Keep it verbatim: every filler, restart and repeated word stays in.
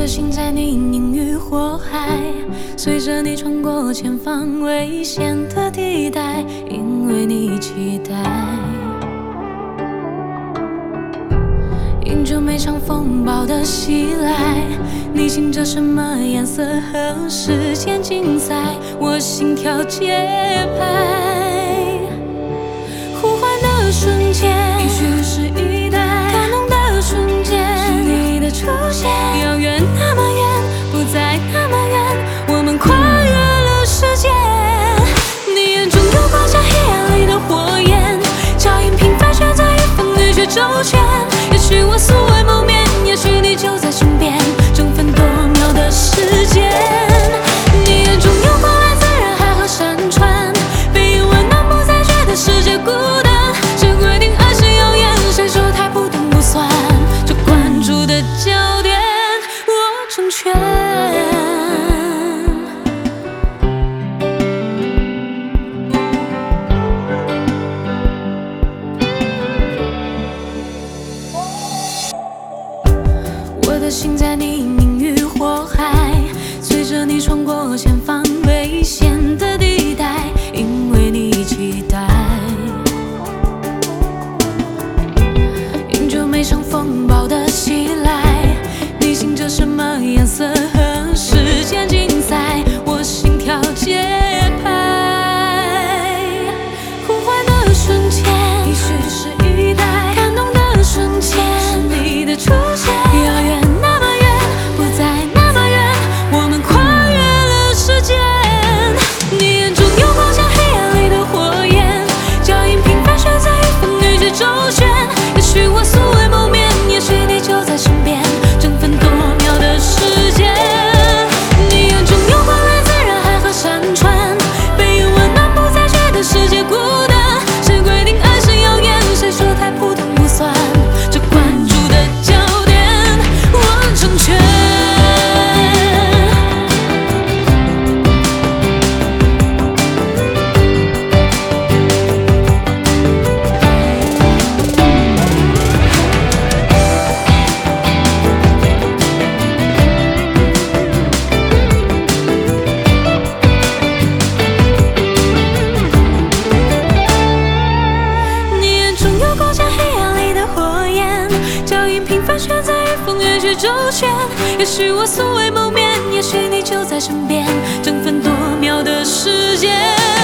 的心在泥泞与火海，随着你穿过前方危险的地带，因为你期待。迎着每场风暴的袭来，你醒着什么颜色和时间竞赛，我心跳节拍。呼唤的瞬间，也许是一代感动的瞬间，是你的出现，遥远那么远，不再那么远，我们跨越了时间。你眼中有光像黑暗里的火焰，脚印平凡却在与风雨去周旋。也许我素未谋面，也许你就在身边，争分夺秒的时间。你眼中有光来自人海和山川，被阴温暖不再觉得世界孤单。谁规定爱是谣言？谁说太不懂不算？这关注的焦点，我成全。我的心在泥泞与火海，随着你穿过前方危险的地带，因为你期待。迎着每场风暴的袭来，你醒着什么颜色和时间竞赛，我心跳节拍。呼唤的瞬间，也许是一代感动的瞬间，是你的出现，遥远那么远，不再那么远，我们跨越了时间。你眼中有光像黑暗里的火焰，脚印平凡却在与风雨去周旋。也许我素未谋面，也许你就在身边，争分夺秒的时间。你眼中有光来自人海和山川，被阴温暖不再觉得世界孤单。谁规定爱是谣言？谁说太普通不算？这关注的焦点，我成全。你眼中有光像黑暗里的火焰，脚印平凡却在与风雨去周旋。也许我素未谋面，也许你就在身边，争分夺秒的时间。